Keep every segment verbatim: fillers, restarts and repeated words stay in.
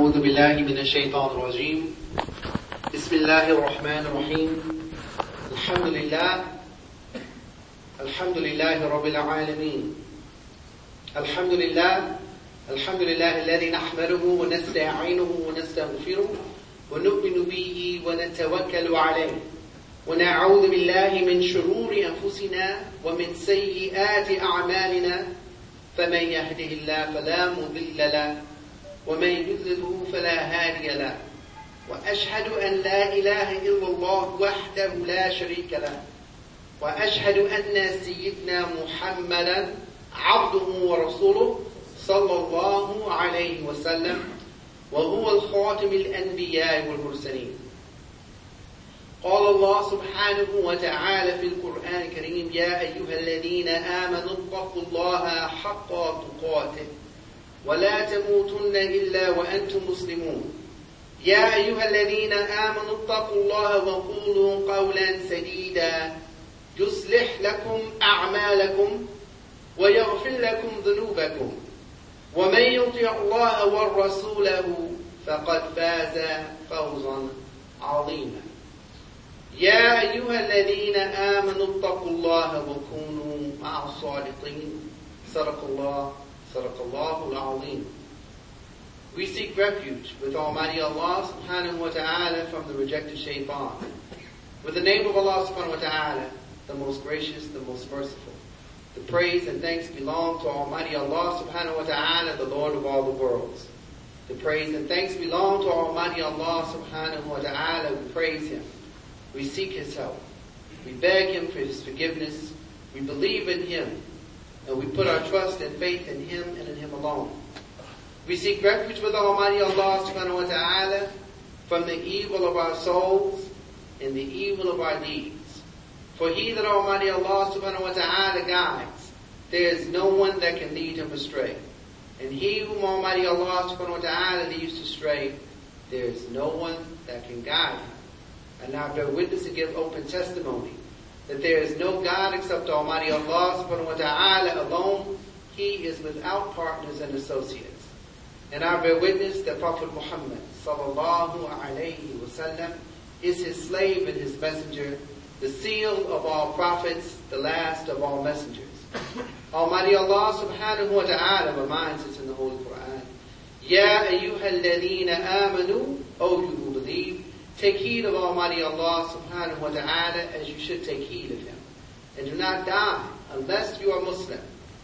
أعوذ بالله من الشيطان الرجيم بسم الله الرحمن الرحيم الحمد لله الحمد لله رب العالمين الحمد لله الحمد لله الذي نحمده ونستعينه ونستغفره ونؤمن به ونتوكل عليه ونعوذ بالله من شرور أنفسنا ومن سيئات أعمالنا فمن يهده الله فلا مضل له ومن يضلله فلا هادي له وأشهد أن لا إله إلا الله وحده لا شريك له وأشهد أن سيدنا محمدا عبده ورسوله صلى الله عليه وسلم وهو الخاتم الأنبياء والمرسلين. قال الله سبحانه وتعالى في القرآن الكريم يا أيها الذين آمنوا اتقوا الله حق تقاته ولا تموتن إلا وأنتم مسلمون. يا أيها الذين آمنوا اتقوا الله وقولوا قولا سديدا يصلح لكم أعمالكم ويغفر لكم ذنوبكم ومن يطع الله ورسوله فقد فاز فوزا عظيما. يا أيها الذين آمنوا اتقوا الله وكونوا مع الصادقين. صدق الله صدق الله العظيم. We seek refuge with Almighty Allah subhanahu wa ta'ala from the rejected shaitan. With the name of Allah subhanahu wa ta'ala, the most gracious, the most merciful. The praise and thanks belong to Almighty Allah subhanahu wa ta'ala, the Lord of all the worlds. The praise and thanks belong to Almighty Allah subhanahu wa ta'ala. We praise Him. We seek His help. We beg Him for His forgiveness. We believe in Him. And we put our trust and faith in Him and in Him alone. We seek refuge with Almighty Allah subhanahu wa ta'ala from the evil of our souls and the evil of our deeds. For He that Almighty Allah subhanahu wa ta'ala guides, there is no one that can lead him astray. And He whom Almighty Allah subhanahu wa ta'ala leads astray, there is no one that can guide him. And I bear witness and give open testimony that there is no God except Almighty Allah subhanahu wa ta'ala alone. He is without partners and associates. And I bear witness that Prophet Muhammad sallallahu alayhi wa sallam is His slave and His messenger, the seal of all prophets, the last of all messengers. Almighty Allah subhanahu wa ta'ala reminds us in the Holy Quran, Ya ayyuhal ladhina amanu, O you who believe, take heed of Almighty Allah subhanahu wa ta'ala as you should take heed of Him. And do not die unless you are Muslim.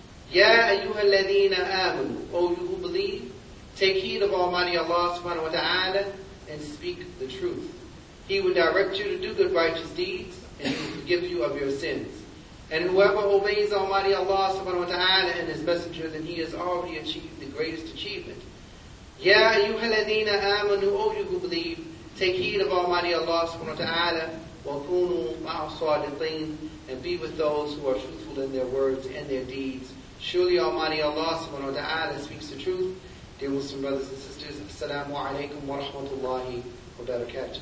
Ya ayyuhal ladhina amanu, O you who believe, take heed of Almighty Allah subhanahu wa ta'ala and speak the truth. He will direct you to do good righteous deeds and He will forgive you of your sins. And whoever obeys Almighty Allah subhanahu wa ta'ala and His messenger, then he has already achieved the greatest achievement. Ya ayyuhal ladhina amanu, O you who believe, take heed of Almighty Allah subhanahu wa ta'ala وَكُونُوا مَعَ الصَّادِقِينَ and be with those who are truthful in their words and their deeds. Surely Almighty Allah subhanahu wa ta'ala speaks the truth. Dear Muslim brothers and sisters, Assalamu alaikum wa rahmatullahi wa barakatuh.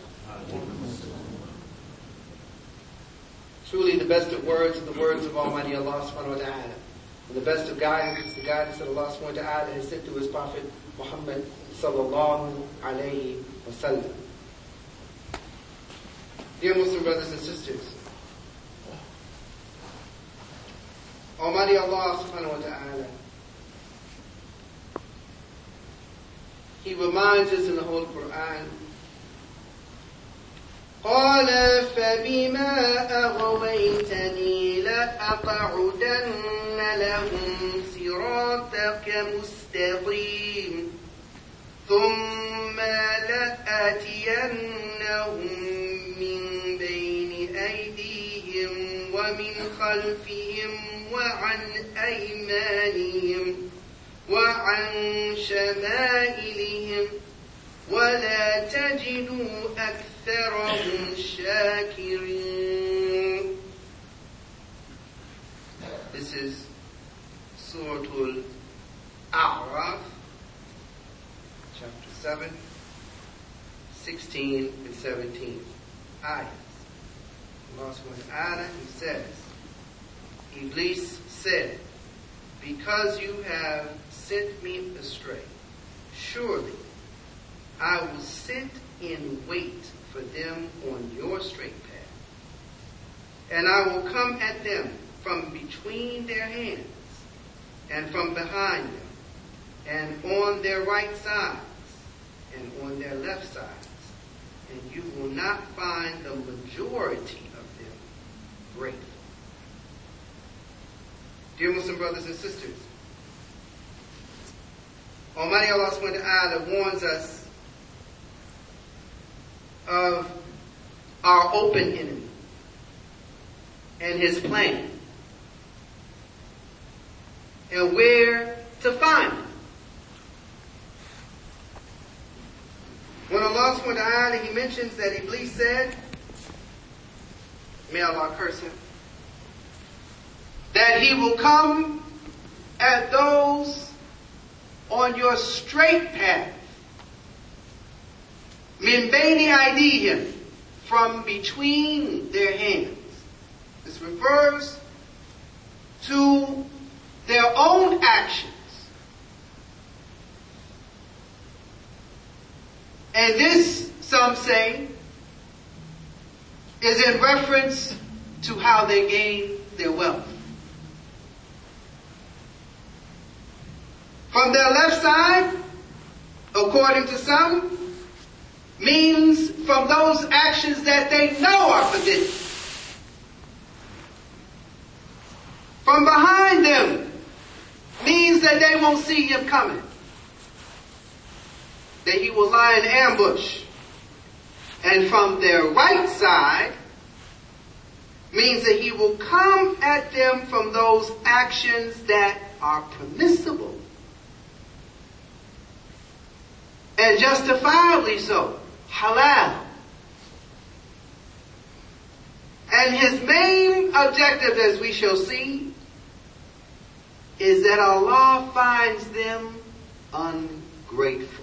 Truly the best of words are the words of Almighty Allah subhanahu wa ta'ala. And the best of guidance is the guidance that Allah subhanahu wa ta'ala has sent to His Prophet Muhammad sallallahu alayhi wa sallam. Dear Muslim brothers and sisters, Almighty Allah subhanahu wa ta'ala, He reminds us in the Holy Quran, قَالَ فَبِمَا أَغْوَيْتَنِي لَأَقْعُدَنَّ لَهُمْ صِرَاطَكَ مُسْتَقِيمًا ثُمَّ لَآتِيَنَّهُمْ مِنْ بَيْنِ أَيْدِيهِمْ وَمِنْ خَلْفِهِمْ وَعَنْ أَيْمَانِهِمْ وَعَنْ شَمَائِلِهِمْ وَلَا تَجِدُ أَكْثَرَهُمْ شَاكِرِينَ. This is Surah Al-A'raf, chapter seven, sixteen and seventeen ayahs. Allah subhanahu wa ta'ala, He says, Iblis said, because you have sent me astray, surely I will sit in wait for them on your straight path, and I will come at them from between their hands and from behind them, and on their right sides and on their left sides, and you will not find the majority of them grateful. Dear Muslim brothers and sisters, Almighty Allah subhanahu wa ta'ala warns us of our open enemy and his plan and where to find him. When Allah subhanahu wa ta'ala, he mentions that Iblis said, may Allah curse him, that he will come at those on your straight path, min bayni aydihim, from between their hands. This refers to their own actions. And this, some say, is in reference to how they gain their wealth. From their left side, according to some, means from those actions that they know are forbidden. From behind them means that they won't see him coming, that he will lie in ambush. And from their right side means that he will come at them from those actions that are permissible, and justifiably so, halal. And his main objective, as we shall see, is that Allah finds them ungrateful.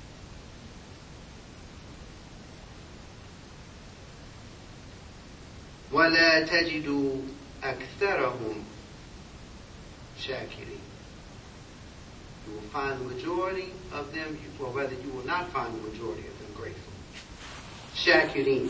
وَلَا تَجِدُوا أَكْثَرَهُمْ شَاكِرِينَ. You will find the majority of them, or rather you will not find the majority of them grateful. Shakirin.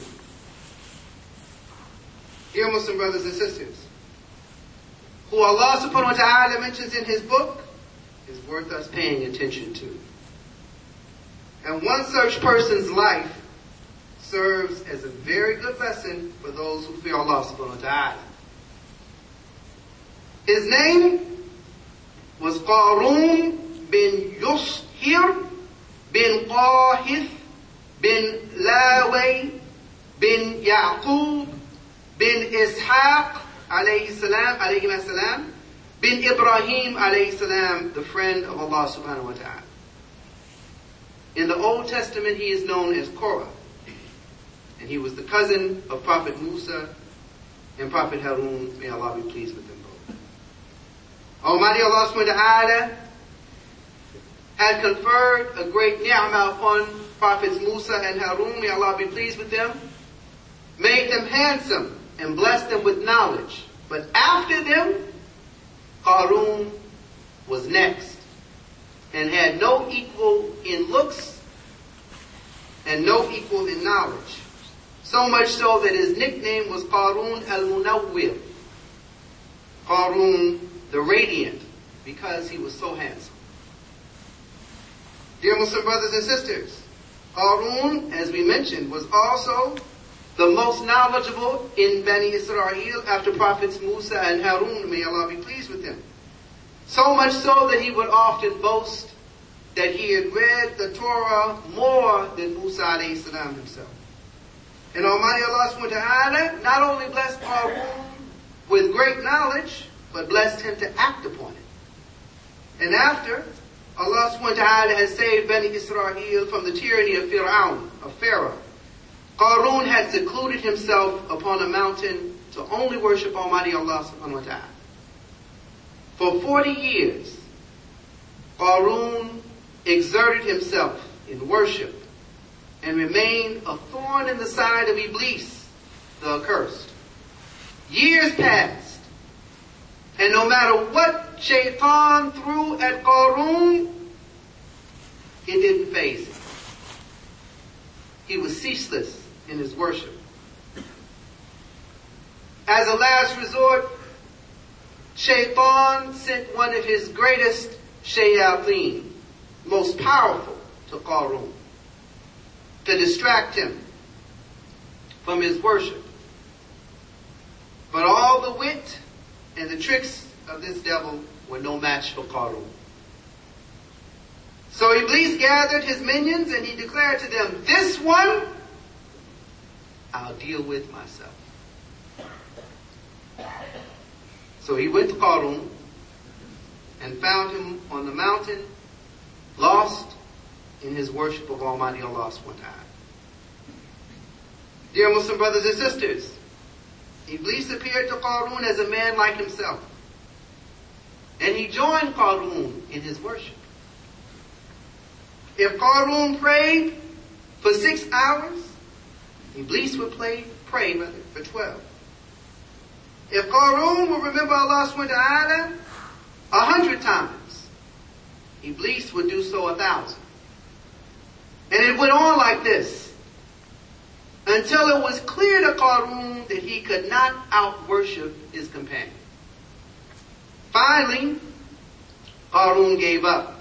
Dear Muslim brothers and sisters, who Allah subhanahu wa ta'ala mentions in his book is worth us paying attention to. And one such person's life serves as a very good lesson for those who fear Allah subhanahu wa ta'ala. His name was Qarun bin Yushir bin Qahith bin Laway bin Yaqub bin Ishaq alayhi salam, alayhi salam, bin Ibrahim alayhi salam, the friend of Allah subhanahu wa ta'ala. In the Old Testament, he is known as Korah, and he was the cousin of Prophet Musa and Prophet Harun. May Allah be pleased with them both. Almighty Allah subhanahu wa ta'ala had conferred a great ni'mah upon Prophets Musa and Harun. May Allah be pleased with them. Made them handsome and blessed them with knowledge. But after them, Qarun was next and had no equal in looks and no equal in knowledge. So much so that his nickname was Qarun al-Munawwir, Qarun the Radiant, because he was so handsome. Dear Muslim brothers and sisters, Qarun, as we mentioned, was also the most knowledgeable in Bani Israel after Prophets Musa and Harun. May Allah be pleased with them. So much so that he would often boast that he had read the Torah more than Musa alayhi salam himself. And Almighty Allah subhanahu wa ta'ala not only blessed Qarun with great knowledge, but blessed him to act upon it. And after, Allah subhanahu wa ta'ala has saved Bani Israel from the tyranny of Fir'aun, of Pharaoh, Qarun had secluded himself upon a mountain to only worship Almighty Allah subhanahu wa ta'ala. For forty years, Qarun exerted himself in worship and remained a thorn in the side of Iblis, the accursed. Years passed, and no matter what Shaitan threw at Qarun, it didn't faze him. ceaseless in his worship. As a last resort, Shaitan sent one of his greatest shayateen, most powerful, to Qarun to distract him from his worship. But all the wit and the tricks of this devil were no match for Qarun. So Iblis gathered his minions and he declared to them, "This one I'll deal with myself." So he went to Qarun and found him on the mountain, lost in his worship of Almighty Allah subhanahu wa ta'ala. Dear Muslim brothers and sisters, Iblis appeared to Qarun as a man like himself. And he joined Qarun in his worship. If Qarun prayed for six hours, Iblis would play, pray rather, for twelve. If Qarun would remember Allah subhanahu wa ta'ala a hundred times, Iblis would do so a thousand. And it went on like this until it was clear to Qarun that he could not out-worship his companion. Finally, Qarun gave up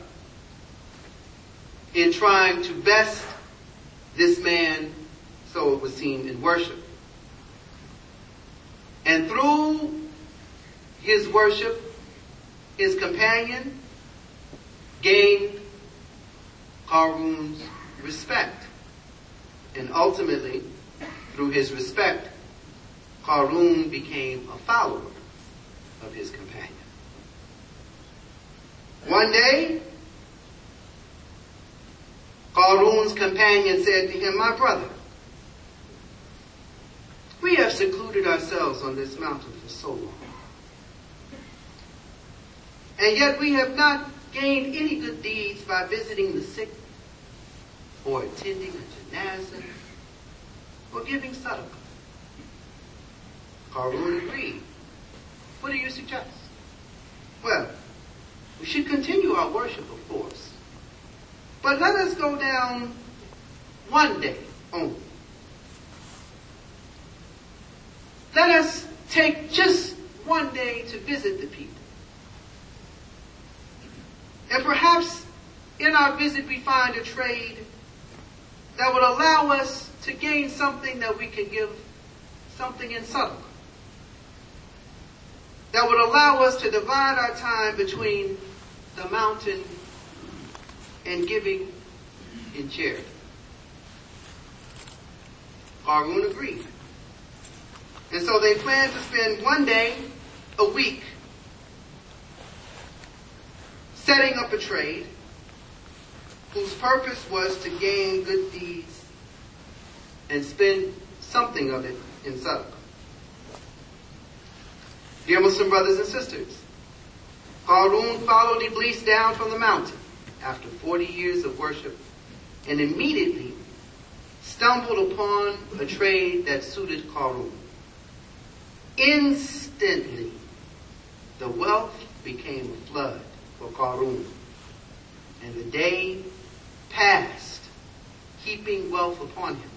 in trying to best this man, so it was seen, in worship. And through his worship, his companion gained Qarun's respect. And ultimately, through his respect, Qarun became a follower of his companion. One day, Qarun's companion said to him, "My brother, we have secluded ourselves on this mountain for so long. And yet we have not gained any good deeds by visiting the sick or attending a janazah or giving sadaqah." Qarun agreed. "What do you suggest?" "Well, we should continue our worship, of course. But let us go down one day only. Let us take just one day to visit the people. And perhaps in our visit we find a trade that would allow us to gain something that we can give something in sadaqah. That would allow us to divide our time between the mountain and giving in charity." Qarun agreed. And so they planned to spend one day a week setting up a trade whose purpose was to gain good deeds and spend something of it in sadaqah. Dear Muslim brothers and sisters, Qarun followed Iblis down from the mountain after forty years of worship and immediately stumbled upon a trade that suited Qarun. Instantly, the wealth became a flood for Qarun, and the day passed, heaping wealth upon him.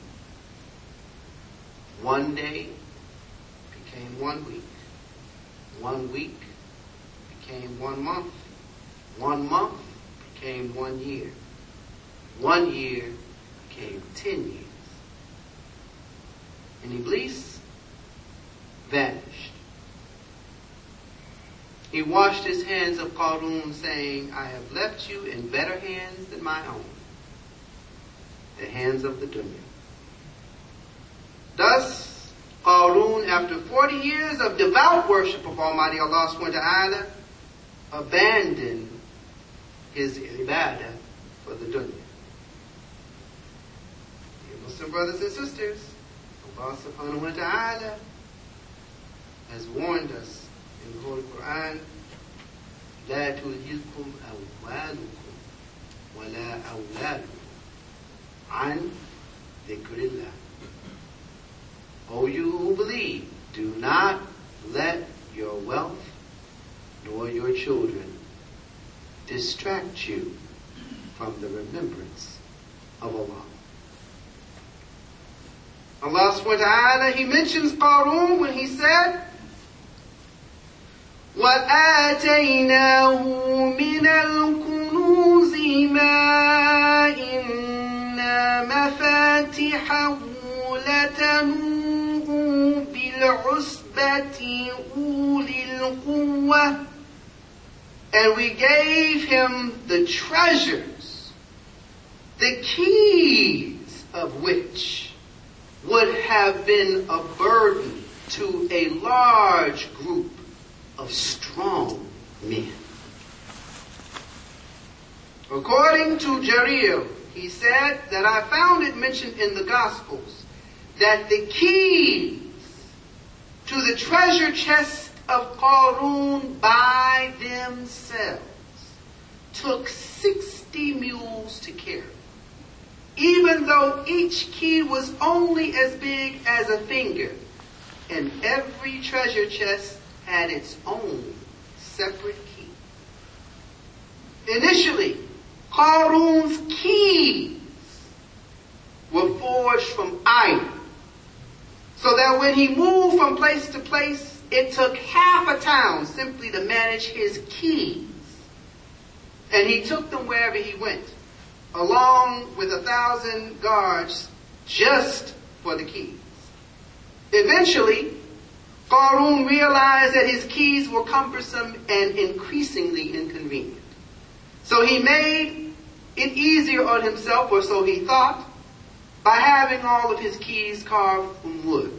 One day became one week. One week became one month. One month became one year. One year became ten years. And Iblis vanished. He washed his hands of Qarun, saying, "I have left you in better hands than my own, the hands of the dunya." Thus, Qarun, after forty years of devout worship of Almighty Allah subhanahu wa ta'ala, abandoned his ibadah for the dunya. Dear Muslim brothers and sisters, Allah subhanahu wa ta'ala has warned us in the Holy Quran, "La tulhilkum awwalukum wa la awladukum an dhikrillah." O you who believe, do not let your wealth nor your children distract you from the remembrance of Allah. Allah subhanahu wa ta'ala, He mentions Qarun when He said, وَآتَيْنَاهُ مِنَ الْكُنُوزِ مَا إِنَّ مَفَاتِحَهُ لَتَنُوءُ بِالْعُصْبَةِ أُولِي الْقُوَّةِ. And we gave him the treasures, the keys of which would have been a burden to a large group of strong men. According to Jarir, he said that I found it mentioned in the Gospels that the keys to the treasure chest of Qarun by themselves took sixty mules to carry, even though each key was only as big as a finger, and every treasure chest had its own separate key. Initially, Qarun's keys were forged from iron, so that when he moved from place to place, it took half a town simply to manage his keys. And he took them wherever he went, along with a thousand guards just for the keys. Eventually, Qarun realized that his keys were cumbersome and increasingly inconvenient. So he made it easier on himself, or so he thought, by having all of his keys carved from wood.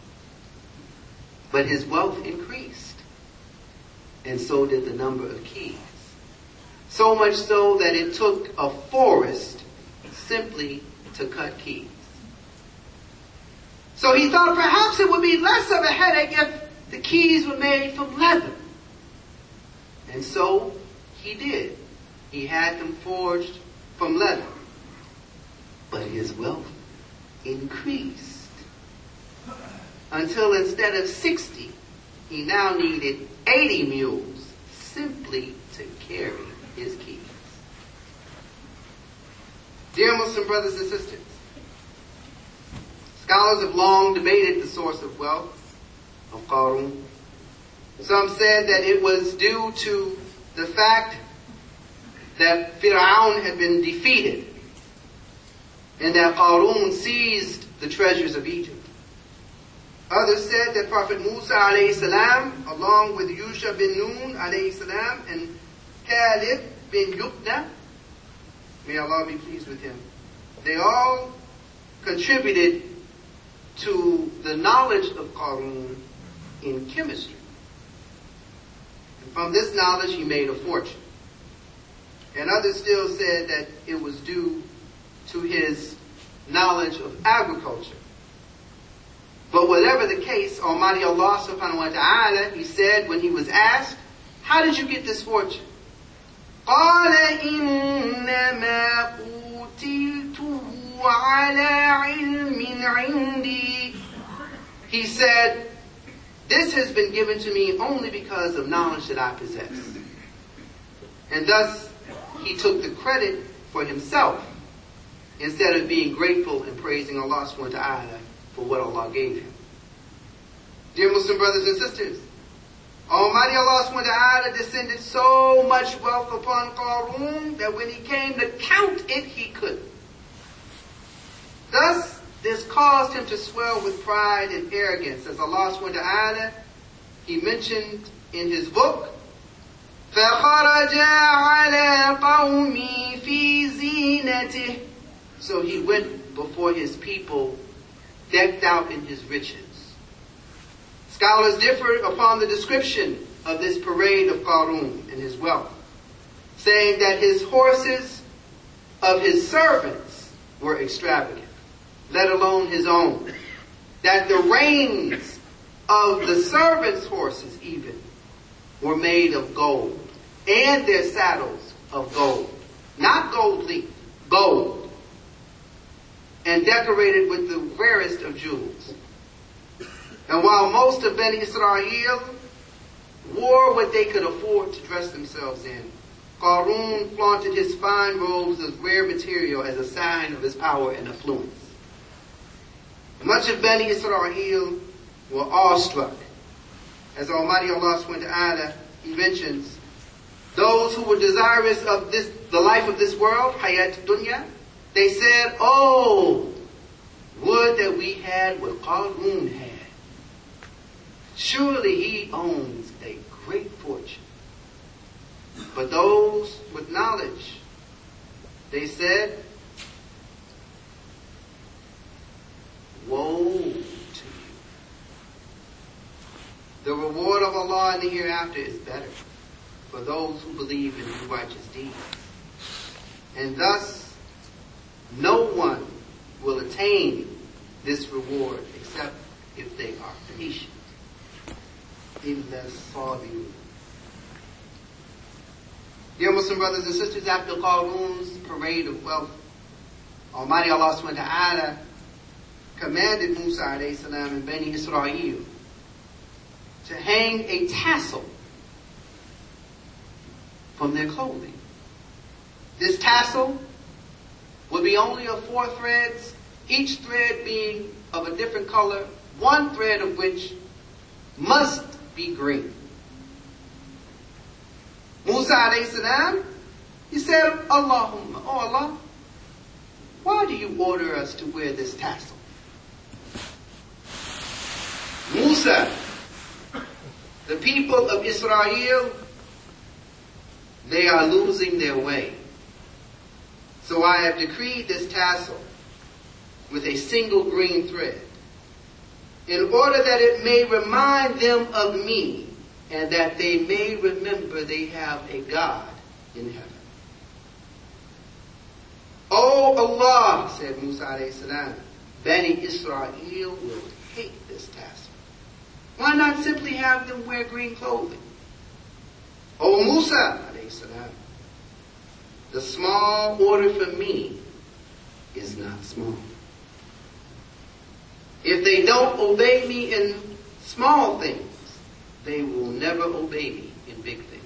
But his wealth increased, and so did the number of keys. So much so that it took a forest simply to cut keys. So he thought perhaps it would be less of a headache if the keys were made from leather. And so he did. He had them forged from leather. But his wealth increased, until instead of sixty, he now needed eighty mules simply to carry his keys. Dear Muslim brothers and sisters, scholars have long debated the source of wealth of Qarun. Some said that it was due to the fact that Fir'aun had been defeated and that Qarun seized the treasures of Egypt. Others said that Prophet Musa alayhi salam, along with Yusha bin Nun alayhi salam and Caleb bin Yukna, may Allah be pleased with him, they all contributed to the knowledge of Qarun in chemistry. And from this knowledge he made a fortune. And others still said that it was due to his knowledge of agriculture. But whatever the case, Almighty Allah subhanahu wa ta'ala, He said when He was asked, how did you get this fortune? قَالَ إِنَّمَا أُوتِيتُهُ عَلَىٰ عِلْمٍ عِنْدِي. He said, this has been given to me only because of knowledge that I possess. And thus, he took the credit for himself instead of being grateful and praising Allah subhanahu wa ta'ala for what Allah gave him. Dear Muslim brothers and sisters, Almighty Allah subhanahu wa ta'ala descended so much wealth upon Qarun that when he came to count it, he couldn't. Thus, this caused him to swell with pride and arrogance, as Allah subhanahu wa ta'ala, He mentioned in His book, فَخَرَجَ عَلَىٰ قَوْمِي فِي زِينَتِهِ. So he went before his people decked out in his riches. Scholars differ upon the description of this parade of Qarun and his wealth, saying that his horses of his servants were extravagant, let alone his own. That the reins of the servants' horses even were made of gold, and their saddles of gold. Not gold leaf, gold. And decorated with the rarest of jewels. And while most of Bani Israel wore what they could afford to dress themselves in, Qarun flaunted his fine robes of rare material as a sign of his power and affluence. Much of Bani Israel were awestruck. As Almighty Allah subhanahu wa ta'ala, He mentions, those who were desirous of this, the life of this world, hayat dunya, they said, oh, would that we had what Qarun had. Surely he owns a great fortune. But those with knowledge, they said, woe to you. The reward of Allah in the hereafter is better for those who believe in righteous deeds. And thus, no one will attain this reward except if they are patient. إِلَّا الصَّابِرُونَ. Dear Muslim brothers and sisters, after Qarun's parade of wealth, Almighty Allah subhanahu wa ta'ala commanded Musa alayhi salam and Bani Israel to hang a tassel from their clothing. This tassel would be only of four threads, each thread being of a different color, one thread of which must be green. Musa alayhi salam, he said, Allahumma, oh Allah, why do you order us to wear this tassel? Musa, the people of Israel, they are losing their way. So I have decreed this tassel with a single green thread, in order that it may remind them of me, and that they may remember they have a God in heaven. Oh Allah, said Musa alayhi salam, Bani Israel will hate this tassel. Why not simply have them wear green clothing? Oh Musa alayhi salam, the small order for me is not small. If they don't obey me in small things, they will never obey me in big things.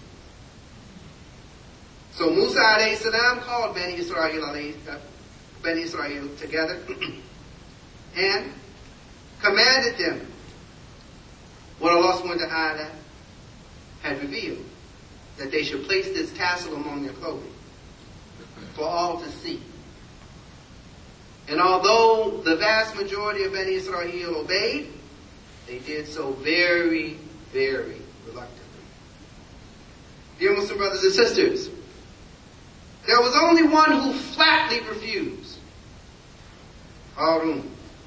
So Musa alayhi salam called Bani Israel, alayhi, uh, Bani Israel together and commanded them what Allah subhanahu wa ta'ala had revealed, that they should place this tassel among their clothing for all to see. And although the vast majority of Bani Israel obeyed, they did so very, very reluctantly. Dear Muslim brothers and sisters, there was only one who flatly refused, Qarun.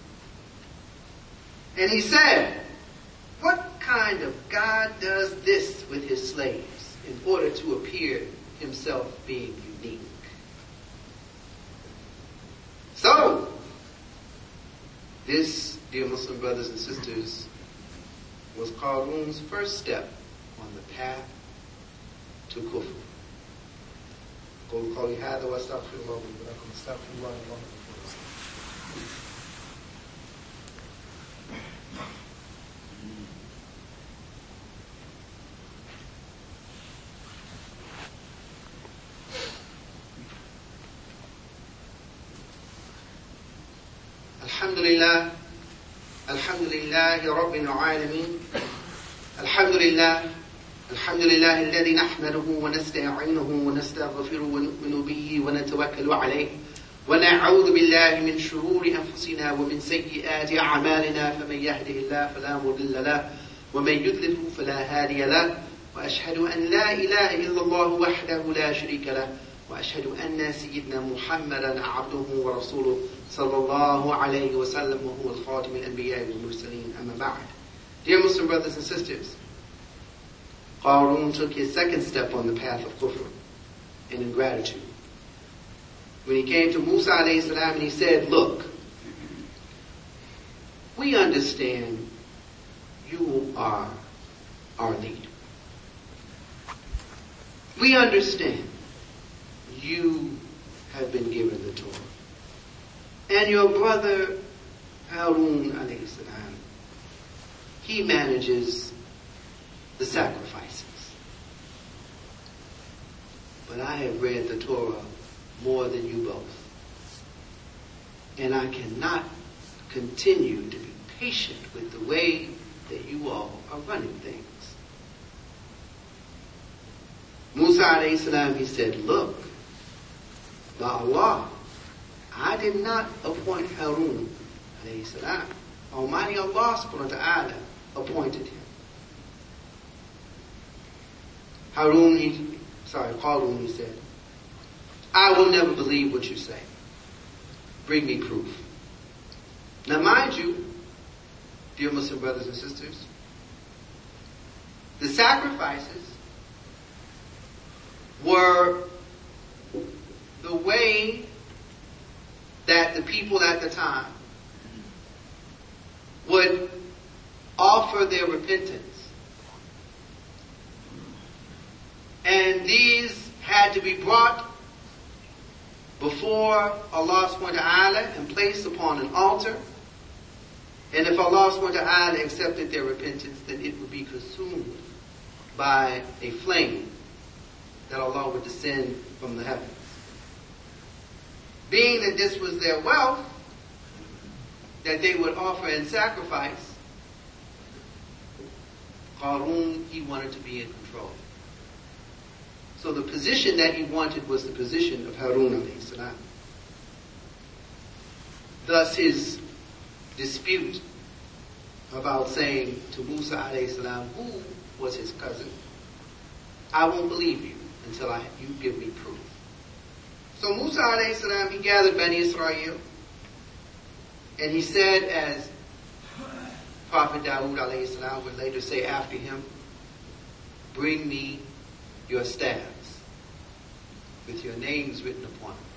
And he said, what kind of God does this with his slaves in order to appear himself being unique? So, this, dear Muslim brothers and sisters, was Qarun's first step on the path to kufr. قولوا قولي هذا واستغفر الله لي ولكم استغفر الله الله. الحمد لله الحمد لله رب العالمين الحمد لله الحمد لله الذي نحمده ونستعينه ونستغفره ونؤمن به ونتوكل عليه ونعوذ بالله من شرور أنفسنا ومن سيئات أعمالنا فمن يهده الله فلا مضل له ومن يضلل فلا هادي له وأشهد أن لا إله إلا الله وحده لا شريك له وأشهد أن سيدنا محمدا عبده ورسوله صلى الله عليه وسلم وهو الخاتم الأنبياء والمرسلين أما بعد. Dear Muslim brothers and sisters, Qarun took his second step on the path of kufr and ingratitude. When he came to Musa alayhi salam and he said, look, we understand you are our leader. We understand you have been given the Torah. And your brother Harun alayhi salam, he manages the sacrifices. But I have read the Torah more than you both. And I cannot continue to be patient with the way that you all are running things. Musa alayhi salam, he said, look, by Allah, I did not appoint Harun alayhi salam. Almighty Allah subhanahu wa ta'ala appointed him. Harun, he, sorry, Qarun, he said, I will never believe what you say. Bring me proof. Now mind you, dear Muslim brothers and sisters, the sacrifices were the way that the people at the time would offer their repentance. And these had to be brought before Allah subhanahu wa ta'ala and placed upon an altar. And if Allah subhanahu wa ta'ala accepted their repentance, then it would be consumed by a flame that Allah would descend from the heavens. Being that this was their wealth that they would offer in sacrifice, Qarun, he wanted to be in control. So the position that he wanted was the position of Harun alayhi salam. Thus his dispute about saying to Musa alayhi salam, who was his cousin, I won't believe you until I, you give me proof. So Musa alayhi salam, he gathered Bani Israel, and he said, as Prophet Dawood alayhi salam would later say after him, bring me your staffs with your names written upon them.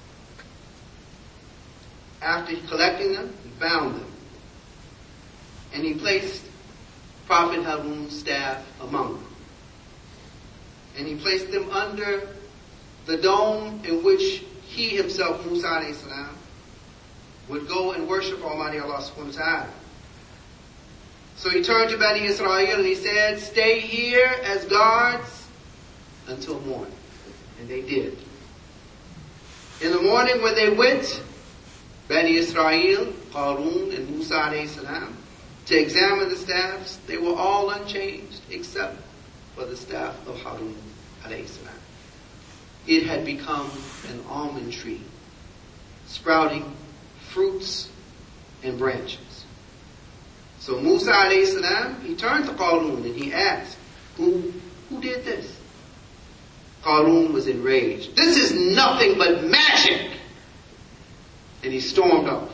After collecting them, he bound them, and he placed Prophet Harun's staff among them. And he placed them under the dome in which he himself, Musa alayhi salam, would go and worship Almighty Allah subhanahu wa ta'ala. So he turned to Bani Israel and he said, stay here as guards until morning. And they did. In the morning when they went, Bani Israel, Qarun and Musa alayhi salam, to examine the staffs, they were all unchanged except for the staff of Harun alayhi salam. It had become an almond tree, sprouting fruits and branches. So Musa alayhi salam, he turned to Qarun and he asked, who, who did this? Qarun was enraged. This is nothing but magic! And he stormed off.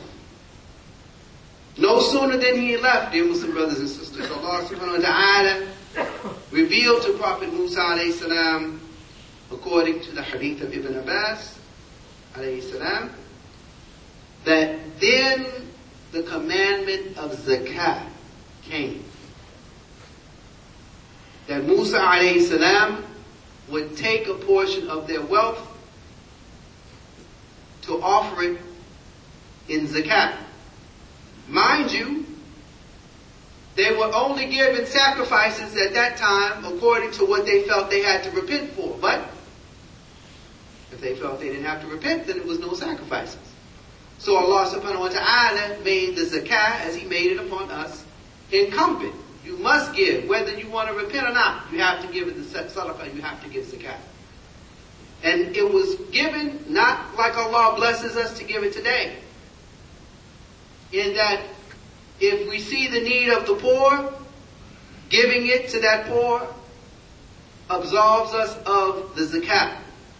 No sooner than he left, dear Muslim brothers and sisters, Allah subhanahu wa ta'ala revealed to Prophet Musa alayhi salam, according to the hadith of Ibn Abbas alayhi salam, that then the commandment of zakat came. That Musa alayhi salam would take a portion of their wealth to offer it in zakat. Mind you, they were only given sacrifices at that time according to what they felt they had to repent for. But if they felt they didn't have to repent, then it was no sacrifices. So Allah subhanahu wa ta'ala made the zakah, as He made it upon us, incumbent. You must give, whether you want to repent or not. You have to give it the sadaqah, you have to give zakah. And it was given not like Allah blesses us to give it today. In that, if we see the need of the poor, giving it to that poor absolves us of the zakat.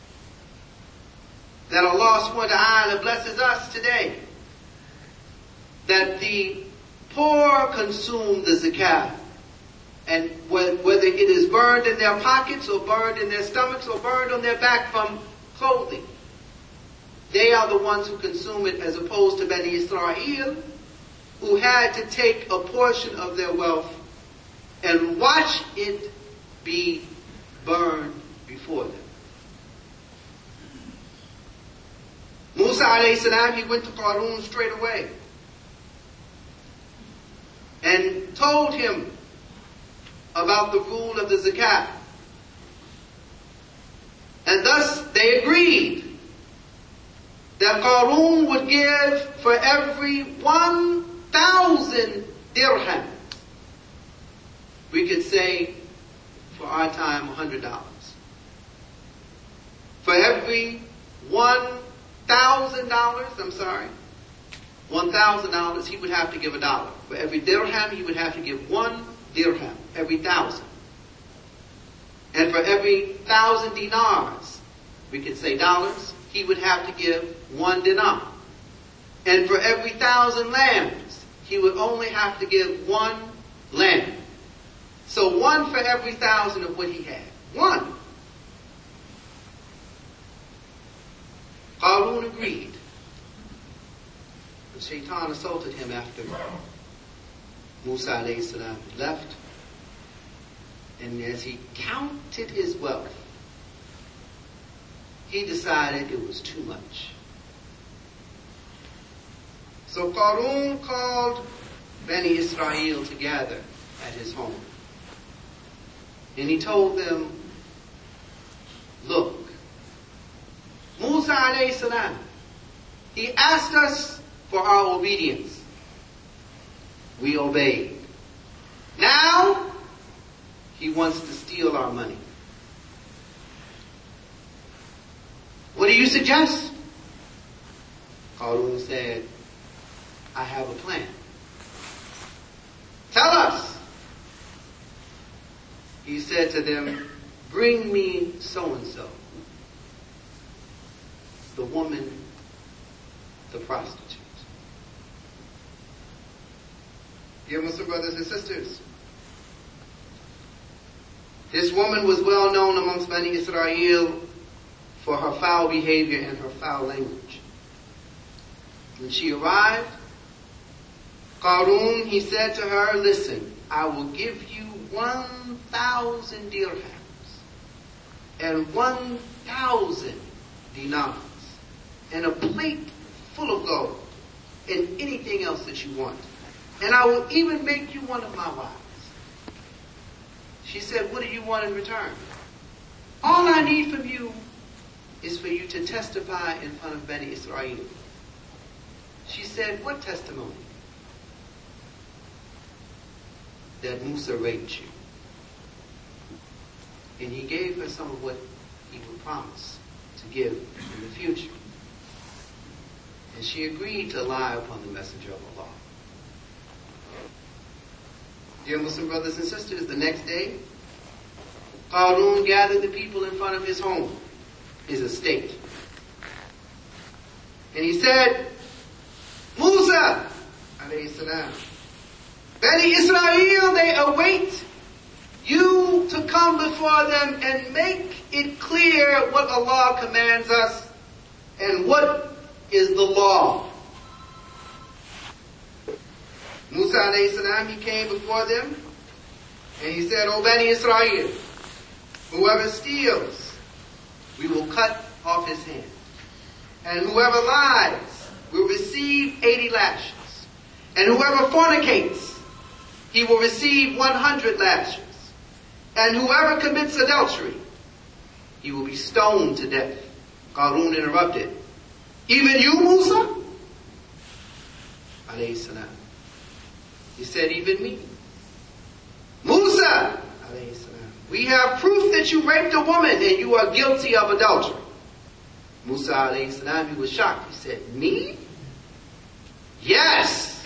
That Allah subhanahu wa ta'ala blesses us today. That the poor consume the zakat. And whether it is burned in their pockets or burned in their stomachs or burned on their back from clothing, they are the ones who consume it, as opposed to Bani Israel, who had to take a portion of their wealth and watch it be burned before them. Musa alayhi salam, he went to Qarun straight away and told him about the rule of the zakat. And thus they agreed that Qarun would give for every one thousand dirham. We could say, for our time, one hundred dollars. For every one thousand dollars, I'm sorry, one thousand dollars, he would have to give a dollar. For every dirham, he would have to give one dirham, every thousand. And for every thousand dinars, we could say dollars, he would have to give one dinar. And for every thousand lambs, he would only have to give one lamb. So one for every thousand of what he had. One. Qarun agreed. The shaitan assaulted him after Musa alayhi salam left. And as he counted his wealth, he decided it was too much. So Qarun called Bani Israel together at his home. And he told them, look, Musa alayhi salam, he asked us for our obedience. We obeyed. Now, he wants to steal our money. What do you suggest? Qarun said, I have a plan. Tell us. He said to them, bring me so-and-so. The woman, the prostitute. Dear Muslim brothers and sisters, this woman was well known amongst Bani Israel for her foul behavior and her foul language. When she arrived, Qarun, he said to her, listen, I will give you one thousand dirhams and one thousand dinars and a plate full of gold and anything else that you want. And I will even make you one of my wives. She said, what do you want in return? All I need from you is for you to testify in front of Bani Israel. She said, what testimony? That Musa raped you. And he gave her some of what he would promise to give in the future. And she agreed to lie upon the messenger of Allah. Dear Muslim brothers and sisters, the next day, Qarun gathered the people in front of his home, his estate. And he said, Musa, alayhi salam, Bani Israel, they await you to come before them and make it clear what Allah commands us and what is the law. Musa alayhi salam, he came before them and he said, O Bani Israel, whoever steals, we will cut off his hand. And whoever lies will receive eighty lashes. And whoever fornicates, he will receive one hundred lashes. And whoever commits adultery, he will be stoned to death. Qarun interrupted. Even you, Musa? Alayhi salam. He said, even me. Musa, alayhi salam, we have proof that you raped a woman and you are guilty of adultery. Musa alayhi salam, he was shocked. He said, me? Yes.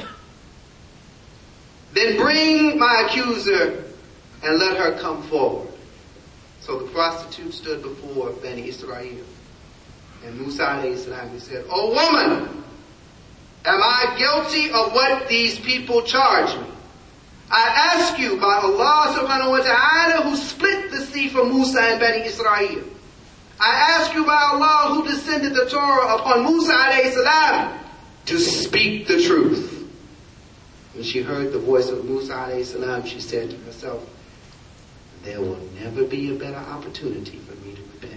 Then bring my accuser and let her come forward. So the prostitute stood before Bani Israel. And Musa alayhi salam, he said, O woman, am I guilty of what these people charge me? I ask you by Allah subhanahu wa ta'ala who split the sea for Musa and Bani Israel. I ask you by Allah who descended the Torah upon Musa alayhi salam to speak the truth. When she heard the voice of Musa alayhi salam, she said to herself, there will never be a better opportunity for me to repent.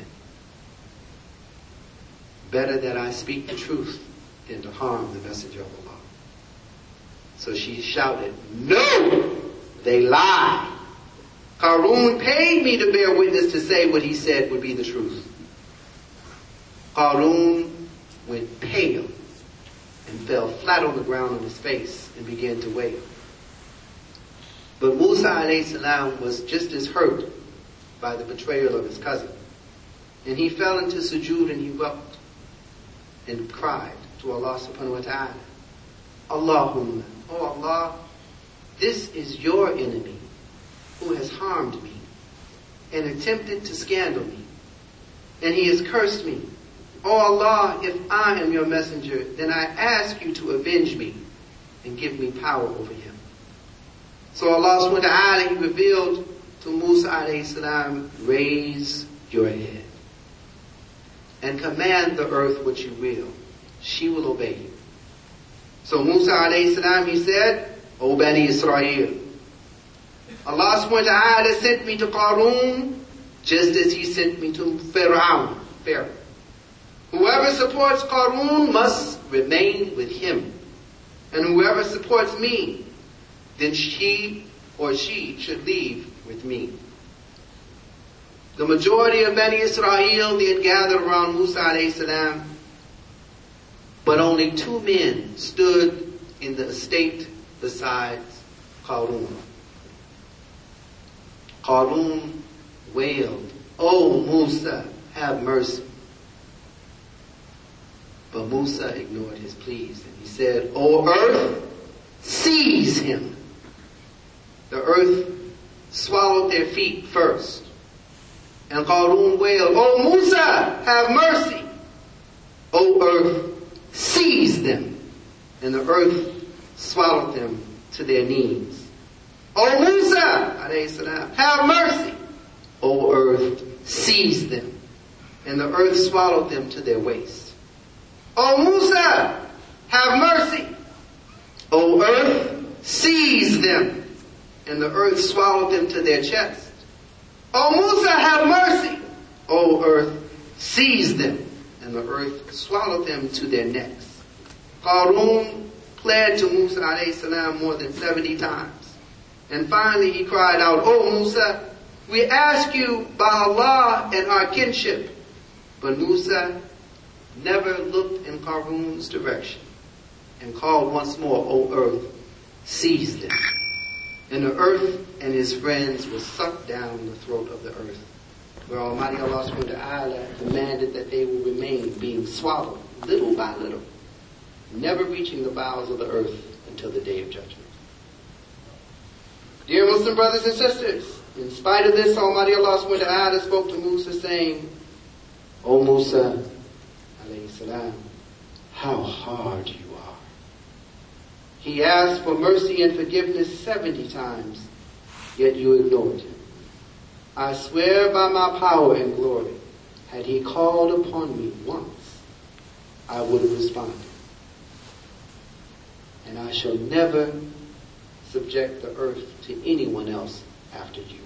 Better that I speak the truth than to harm the messenger of Allah. So she shouted, no, they lie. Qarun paid me to bear witness to say what he said would be the truth. Qarun went pale and fell flat on the ground on his face and began to wail. But Musa alayhi salam was just as hurt by the betrayal of his cousin. And he fell into sujood and he wept and cried to Allah subhanahu wa ta'ala, Allahumma, oh Allah, this is your enemy who has harmed me and attempted to scandal me. And he has cursed me. Oh Allah, if I am your messenger, then I ask you to avenge me and give me power over him. So Allah subhanahu wa ta'ala, he revealed to Musa alayhi salam, raise your head and command the earth what you will. She will obey you. So Musa alayhi salam, he said, O Bani Israel, Allah subhanahu wa ta'ala sent me to Qarun just as he sent me to Pharaoh. Pharaoh. Whoever supports Qarun must remain with him. And whoever supports me, then she or she should leave with me. The majority of Bani Israel, they had gathered around Musa alayhi salam, but only two men stood in the estate besides Qarun. Qarun wailed, "Oh Musa, have mercy." But Musa ignored his pleas and he said, "O earth, seize him." The earth swallowed their feet first. And Qarun wailed, "O Musa, have mercy." O earth, seize them. And the earth swallowed them to their knees. "O Musa, alayhi salam, have mercy." O earth, seize them. And the earth swallowed them to their waist. "O Musa, have mercy." O earth, seize them. And the earth swallowed them to their chest. "O Musa, have mercy." O earth, seize them. And the earth swallowed them to their necks. Qarun pled to Musa alayhi salam more than seventy times. And finally he cried out, "O Musa, we ask you by Allah and our kinship." But Musa never looked in Qarun's direction and called once more, "O earth, seize them." And the earth and his friends were sucked down the throat of the earth, where Almighty Allah subhanahu wa ta'ala commanded that they will remain being swallowed little by little, never reaching the bowels of the earth until the day of judgment. Dear Muslim brothers and sisters, in spite of this, Almighty Allah subhanahu wa ta'ala spoke to Musa saying, "O Musa, alayhi salam, how hard you are." He asked for mercy and forgiveness seventy times, yet you ignored him. I swear by my power and glory, had he called upon me once, I would have responded. And I shall never subject the earth to anyone else after you.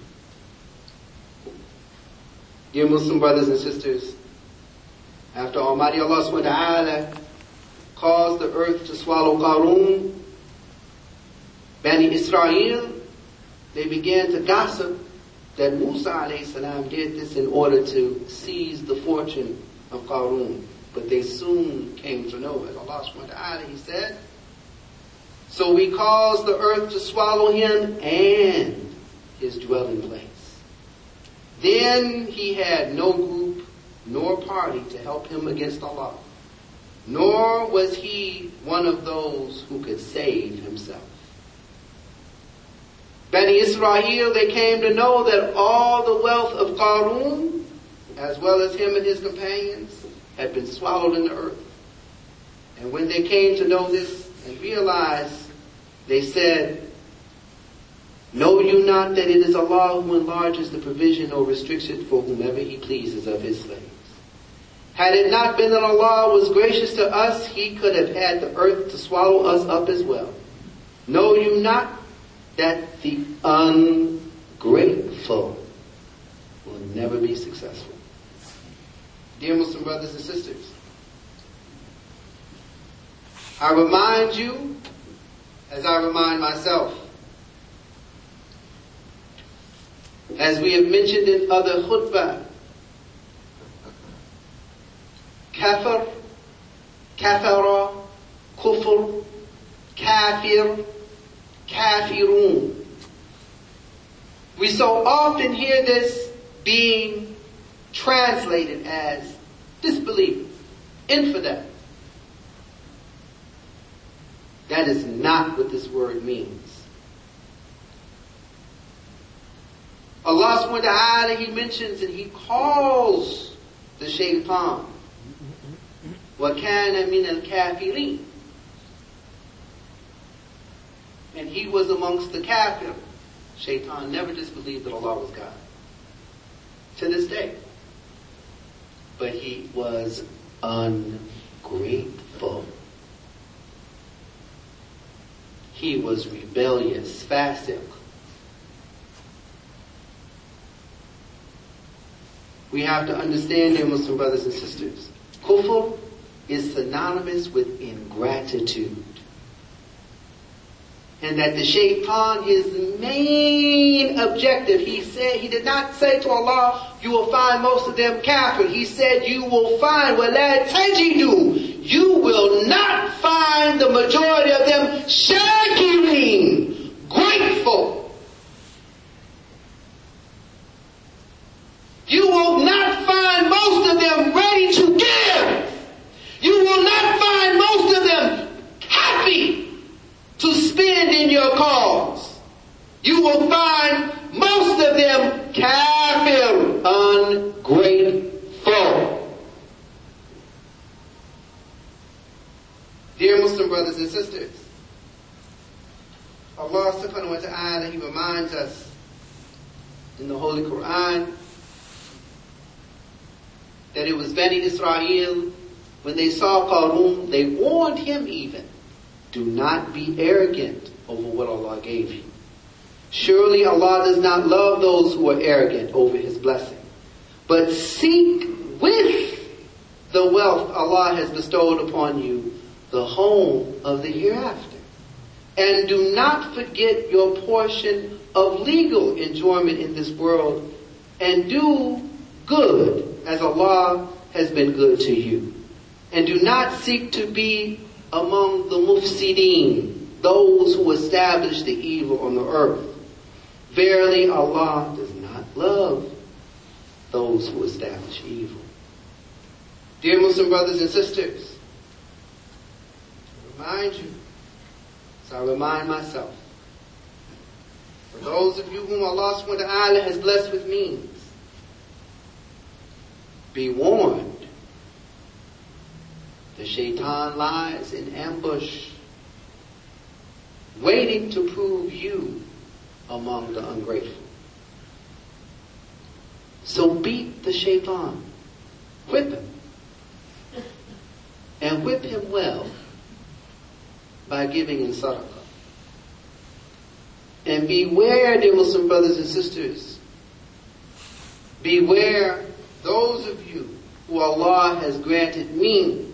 Dear Muslim brothers and sisters, after Almighty Allah subhanahu wa ta'ala caused the earth to swallow Qarun, Bani Israel, they began to gossip that Musa alayhi salam did this in order to seize the fortune of Qarun. But they soon came to know it. Allah subhanahu wa ta'ala, he said, "So we caused the earth to swallow him and his dwelling place. Then he had no group nor party to help him against Allah, nor was he one of those who could save himself." Bani Israel, they came to know that all the wealth of Qarun, as well as him and his companions, had been swallowed in the earth. And when they came to know this and realized, they said, "Know you not that it is Allah who enlarges the provision or restriction for whomever he pleases of his slaves? Had it not been that Allah was gracious to us, he could have had the earth to swallow us up as well. Know you not that the ungrateful will never be successful?" Dear Muslim brothers and sisters, I remind you, as I remind myself, as we have mentioned in other khutbah, kafar, kafara, kufr, kafir, kafirun. We so often hear this being translated as disbeliever, infidel. That is not what this word means. Allah subhanahu wa ta'ala, He mentions and He calls the shaitan وَكَانَ مِنَ الْكَافِرِينَ, and he was amongst the kafir. Shaitan never disbelieved that Allah was God. To this day. But he was ungrateful. He was rebellious, fasiq. We have to understand, dear Muslim brothers and sisters, kufr is synonymous with ingratitude. And that the shaitan, his main objective, he said, he did not say to Allah, you will find most of them kafir. He said, you will find, وَلَا تَجِدُوا, you will not find the majority of them shakirin, grateful. You will not find most of them ready to give. You will not find most of them happy to spend in your cause. You will find most of them kafir, ungrateful. Dear Muslim brothers and sisters, Allah subhanahu wa ta'ala, He reminds us in the Holy Quran that it was Bani Israel, when they saw Qarun, they warned him even, do not be arrogant over what Allah gave you. Surely Allah does not love those who are arrogant over His blessing. But seek with the wealth Allah has bestowed upon you the home of the hereafter. And do not forget your portion of legal enjoyment in this world, and do good as Allah has been good to you. And do not seek to be among the mufsideen, those who establish the evil on the earth. Verily, Allah does not love those who establish evil. Dear Muslim brothers and sisters, I remind you, as I remind myself, for those of you whom Allah subhanahu wa ta'ala has blessed with means, be warned. The shaitan lies in ambush, waiting to prove you among the ungrateful. So beat the shaitan. Whip him. And whip him well by giving in sadaqah. And beware, dear Muslim brothers and sisters, beware those of you who Allah has granted means.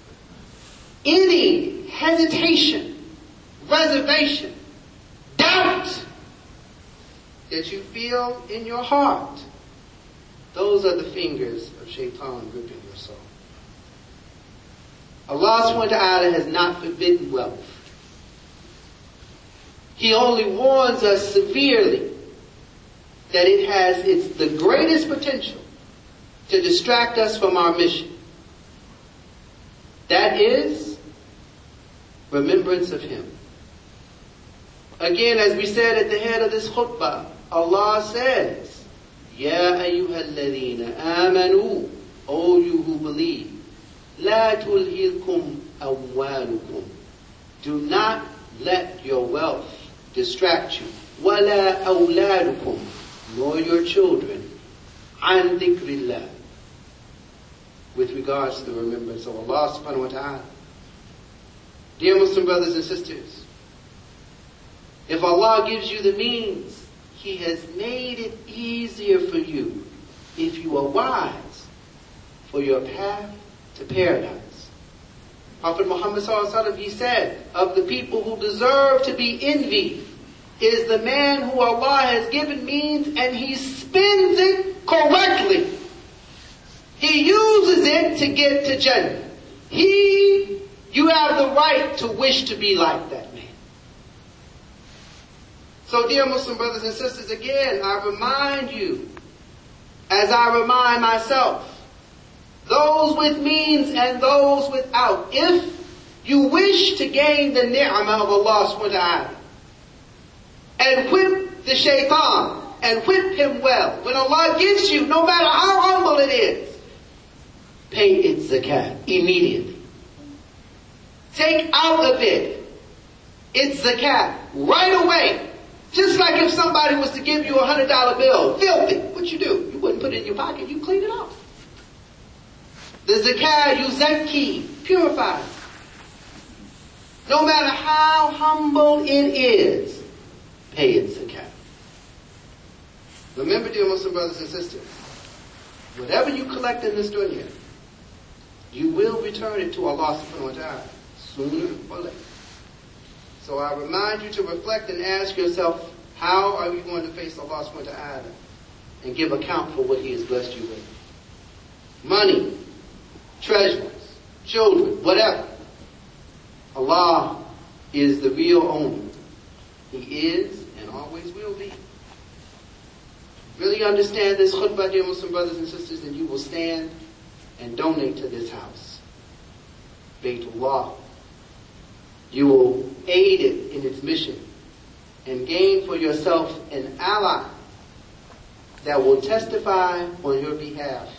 Any hesitation, reservation, doubt that you feel in your heart, those are the fingers of shaitan gripping your soul. Allah subhanahu wa ta'ala has not forbidden wealth. He only warns us severely that it has its the greatest potential to distract us from our mission. That is remembrance of Him. Again, as we said at the head of this khutbah, Allah says, Ya ayyuhalladhina amanu, O you who believe, La tulhilkum amwalukum, do not let your wealth distract you, Wala awladukum, nor your children, An dhikrillah, with regards to the remembrance of Allah subhanahu wa ta'ala. Dear Muslim brothers and sisters, if Allah gives you the means, He has made it easier for you, if you are wise, for your path to paradise. Prophet Muhammad sallallahu alaihi wasallam, he said, of the people who deserve to be envied is the man who Allah has given means and he spends it correctly. He uses it to get to Jannah. He, you have the right to wish to be like that man. So dear Muslim brothers and sisters, again, I remind you, as I remind myself, those with means and those without, if you wish to gain the ni'mah of Allah subhanahu wa ta'ala, and whip the shaitan, and whip him well, when Allah gives you, no matter how humble it is, pay its zakat immediately. Take out of it its zakat right away. Just like if somebody was to give you a hundred dollar bill, filthy, what you do? You wouldn't put it in your pocket, you clean it off. The zakat, you zaki, purifies. No matter how humble it is, pay its zakat. Remember, dear Muslim brothers and sisters, whatever you collect in this dunya, you will return it to Allah subhanahu wa ta'ala, sooner or later. So I remind you to reflect and ask yourself, how are you going to face Allah subhanahu wa ta'ala and give account for what He has blessed you with? Money, treasures, children, whatever. Allah is the real owner. He is and always will be. Really understand this khutbah, dear Muslim brothers and sisters, and you will stand and donate to this house. Baytullah. You will aid it in its mission and gain for yourself an ally that will testify on your behalf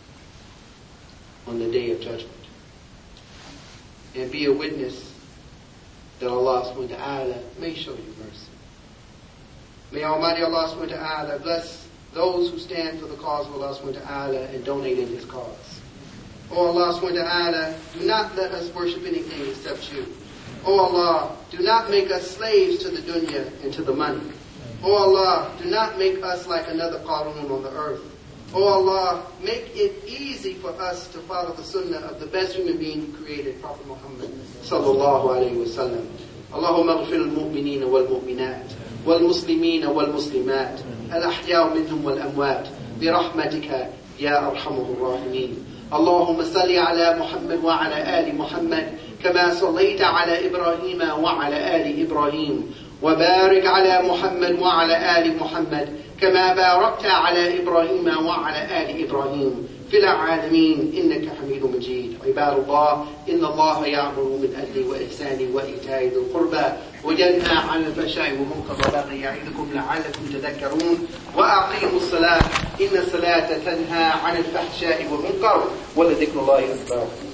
on the day of judgment. And be a witness that Allah subhanahu wa ta'ala may show you mercy. May Almighty Allah subhanahu wa ta'ala bless those who stand for the cause of Allah subhanahu wa ta'ala and donate in His cause. Oh Allah subhanahu wa ta'ala, do not let us worship anything except You. Oh Allah, do not make us slaves to the dunya and to the money. Oh Allah, do not make us like another Qarun on the earth. Oh Allah, make it easy for us to follow the sunnah of the best human being You created, Prophet Muhammad sallallahu alayhi wa sallam. Allahumma ghfir al-mu'minina wal-mu'minat wal-muslimina wal-muslimat al-ahya'u minhum wal-amwat birahmatika ya arhamur rahimin. Allahumma salli ala Muhammad wa ala ali Muhammad كما صليت على إبراهيم وعلى آل إبراهيم وبارك على محمد وعلى آل محمد كما باركت على إبراهيم وعلى آل إبراهيم في العالمين إنك حميد مجيد. عباد الله، إن الله يأمر بالعدل والإحسان وإيتاء ذي القربى وينهى عن الفحشاء والمنكر والبغي يعظكم لعلكم تذكرون وأقيموا الصلاة إن الصلاة تنهى عن الفحشاء والمنكر ولذكر الله أكبر.